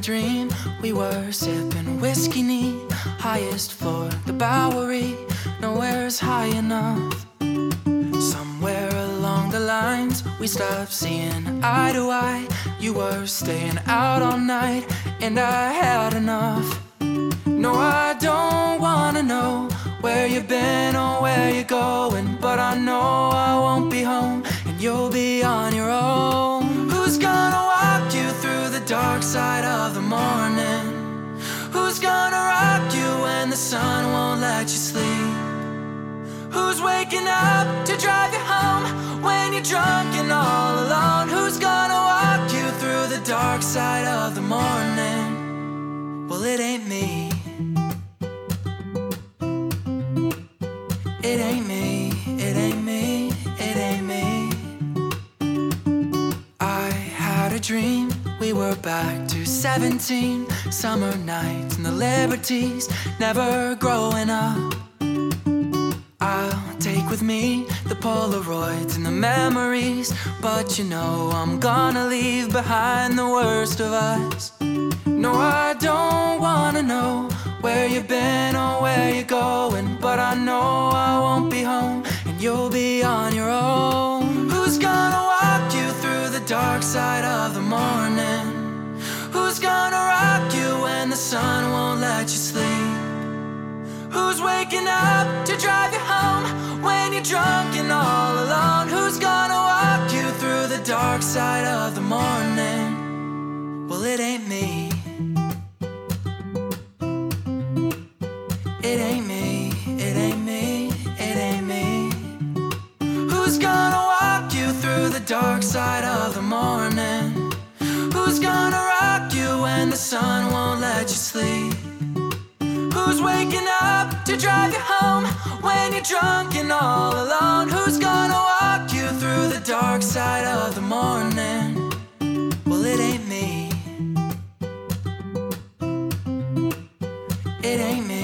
dream. We were sipping whiskey neat, highest floor, the Bowery. Nowhere's high enough. Somewhere along the lines, we stopped seeing eye to eye. You were staying out all night, and I had enough. No, I don't wanna know where you've been or where you're going, but I know I won't be home, and you'll be on your own. Who's gonna walk you through the dark side of the morning? Who's gonna rock you when the sun won't let you sleep? Who's waking up to drive you home when you're drunk and all alone? Who's gonna walk you through the dark side of the morning? Well, it ain't me. It ain't me, it ain't me, it ain't me. I had a dream, we were back to 17. Summer nights and the liberties, never growing up. I'll take with me the Polaroids and the memories, but you know I'm gonna leave behind the worst of us. No, I don't wanna know where you've been or where you're going, but I know I won't be home, and you'll be on your own. Who's gonna walk you through the dark side of the morning? Who's gonna rock you when the sun won't let you sleep? Who's waking up to drive you home when you're drunk and all alone? Who's gonna walk you through the dark side of the morning? Well, it ain't me. It ain't me, it ain't me, it ain't me. Who's gonna walk you through the dark side of the morning? Who's gonna rock you when the sun won't let you sleep? Who's waking up to drive you home when you're drunk and all alone? Who's gonna walk you through the dark side of the morning? Well, it ain't me. It ain't me.